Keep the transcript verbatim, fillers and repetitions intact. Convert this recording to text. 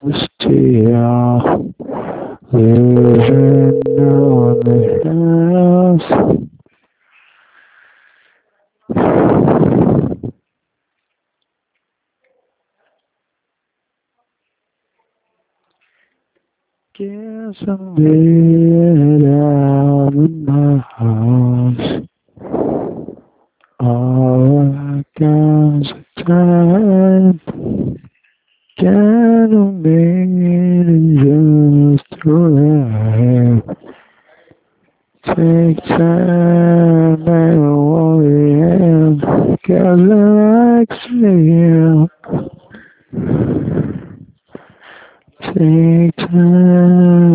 Still living on the house. Guess I'm dead out in my house. All I got's a time. Can't make it just to laugh. Take time and worry and cause I like to take time